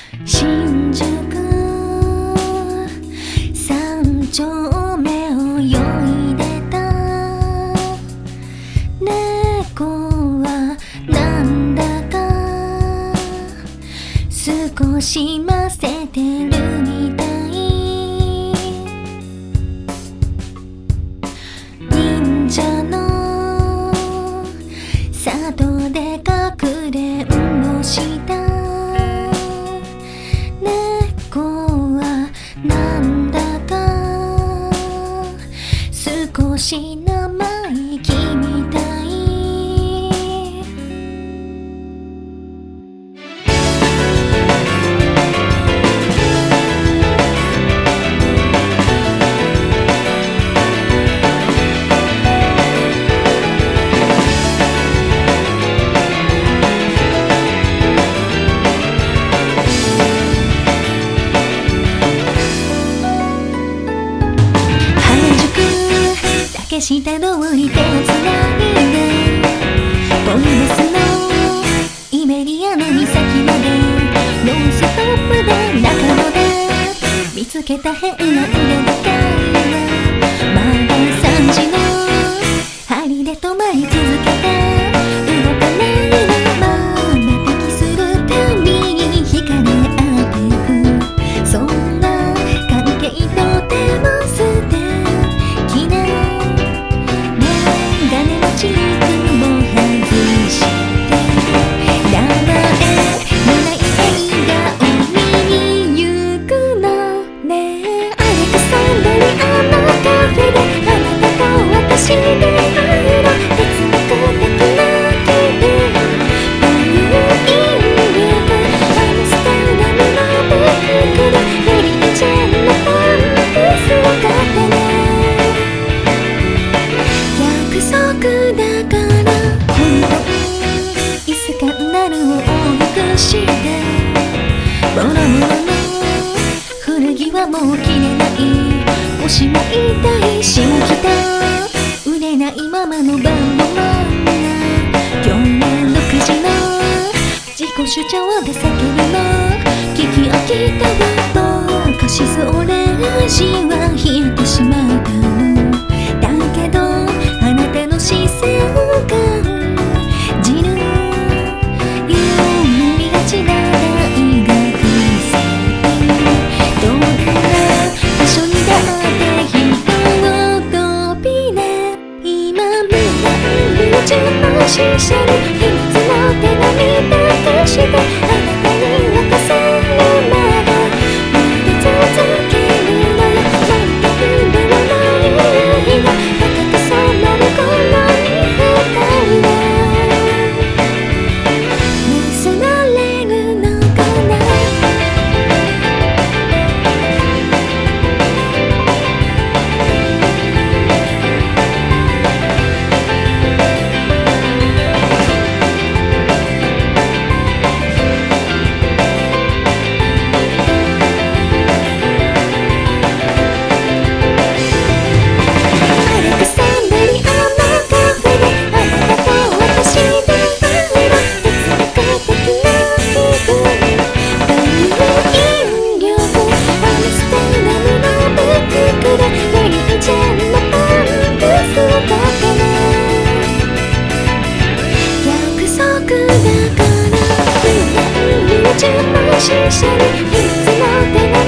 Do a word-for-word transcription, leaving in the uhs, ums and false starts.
新宿三丁目を泳いでた猫はなんだか少しませてるみたい。忍者の里でかくれんぼした猫はなんだか少し生意気みたい。下通り手をつないでボイメスのイメリアの岬までノンストップで中野で見つけた変な腕のかいはまださんじの針で止まり続けて動かないまま敵するたびに惹かれ合っていく。そんな関係とても素敵なチークも外して名前のない映画を見に行くのね。アレクサンドリアのカフェであなたと私で会うの。哲学的な気分という引力アムステルダムのブックでメリー・チェンのパンプスを買ってね。約束だから本当にいつかなるを多くしてボロボロの古着はもう着れない。腰も痛いしもきた売れないままのバンドマンが今日のろくじの自己主張で叫ぶの聞き飽きたわとカシスオレンジは冷えてしまったのだけどあなたの視線を感じる。夢見がちな大学生どんな場所にだって人を飛びね。今未来の自慢ししゃる秘密の手紙だとしてあなたに渡せるまでまだ続けるのよ。なんて運でもない日が高く染まる頃に二人は結ばれるのかな。自慢ししゃる秘密の手紙